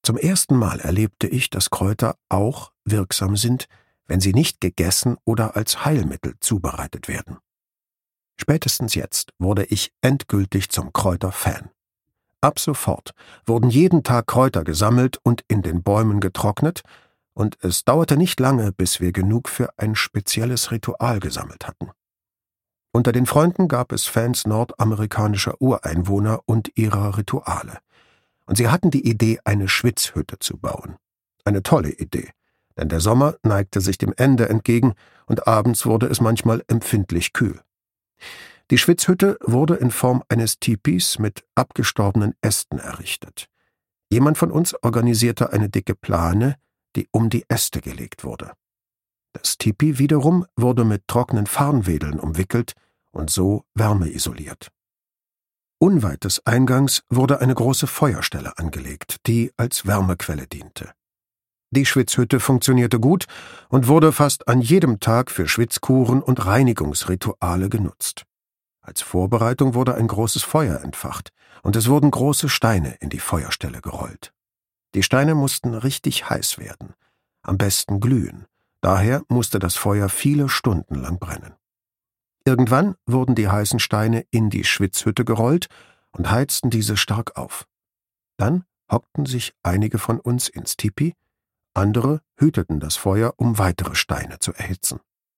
Zum ersten Mal erlebte ich, dass Kräuter auch wirksam sind, wenn sie nicht gegessen oder als Heilmittel zubereitet werden. Spätestens jetzt wurde ich endgültig zum Kräuterfan. Ab sofort wurden jeden Tag Kräuter gesammelt und in den Bäumen getrocknet, und es dauerte nicht lange, bis wir genug für ein spezielles Ritual gesammelt hatten. Unter den Freunden gab es Fans nordamerikanischer Ureinwohner und ihrer Rituale. Und sie hatten die Idee, eine Schwitzhütte zu bauen. Eine tolle Idee, denn der Sommer neigte sich dem Ende entgegen und abends wurde es manchmal empfindlich kühl. Die Schwitzhütte wurde in Form eines Tipis mit abgestorbenen Ästen errichtet. Jemand von uns organisierte eine dicke Plane, die um die Äste gelegt wurde. Das Tipi wiederum wurde mit trockenen Farnwedeln umwickelt und so wärmeisoliert. Unweit des Eingangs wurde eine große Feuerstelle angelegt, die als Wärmequelle diente. Die Schwitzhütte funktionierte gut und wurde fast an jedem Tag für Schwitzkuren und Reinigungsrituale genutzt. Als Vorbereitung wurde ein großes Feuer entfacht und es wurden große Steine in die Feuerstelle gerollt. Die Steine mussten richtig heiß werden, am besten glühen, daher musste das Feuer viele Stunden lang brennen. Irgendwann wurden die heißen Steine in die Schwitzhütte gerollt und heizten diese stark auf. Dann hockten sich einige von uns ins Tipi, andere hüteten das Feuer, um weitere Steine zu erhitzen.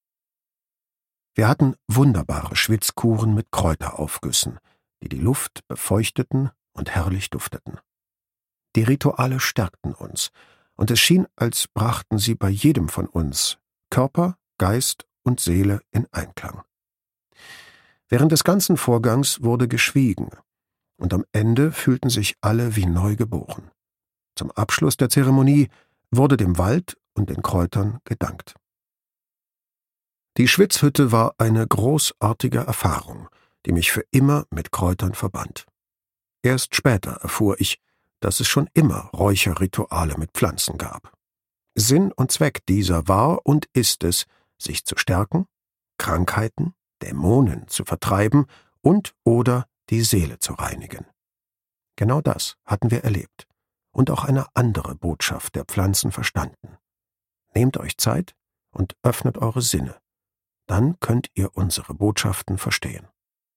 Wir hatten wunderbare Schwitzkuren mit Kräuteraufgüssen, die die Luft befeuchteten und herrlich dufteten. Die Rituale stärkten uns, und es schien, als brachten sie bei jedem von uns Körper, Geist und Seele in Einklang. Während des ganzen Vorgangs wurde geschwiegen, und am Ende fühlten sich alle wie neu geboren. Zum Abschluss der Zeremonie wurde dem Wald und den Kräutern gedankt. Die Schwitzhütte war eine großartige Erfahrung, die mich für immer mit Kräutern verband. Erst später erfuhr ich, dass es schon immer Räucherrituale mit Pflanzen gab. Sinn und Zweck dieser war und ist es, sich zu stärken, Krankheiten, Dämonen zu vertreiben und oder die Seele zu reinigen. Genau das hatten wir erlebt und auch eine andere Botschaft der Pflanzen verstanden. Nehmt euch Zeit und öffnet eure Sinne. Dann könnt ihr unsere Botschaften verstehen.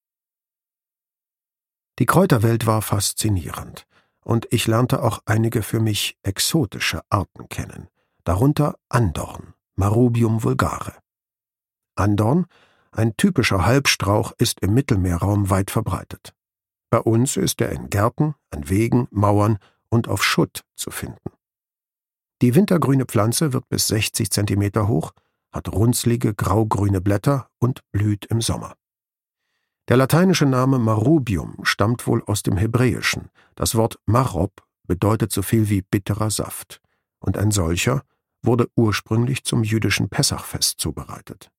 Die Kräuterwelt war faszinierend, und ich lernte auch einige für mich exotische Arten kennen, darunter Andorn, Marubium vulgare. Andorn, ein typischer Halbstrauch, ist im Mittelmeerraum weit verbreitet. Bei uns ist er in Gärten, an Wegen, Mauern und auf Schutt zu finden. Die wintergrüne Pflanze wird bis 60 Zentimeter hoch, hat runzlige graugrüne Blätter und blüht im Sommer. Der lateinische Name Marubium stammt wohl aus dem Hebräischen. Das Wort Marob bedeutet so viel wie bitterer Saft, und ein solcher wurde ursprünglich zum jüdischen Pessachfest zubereitet.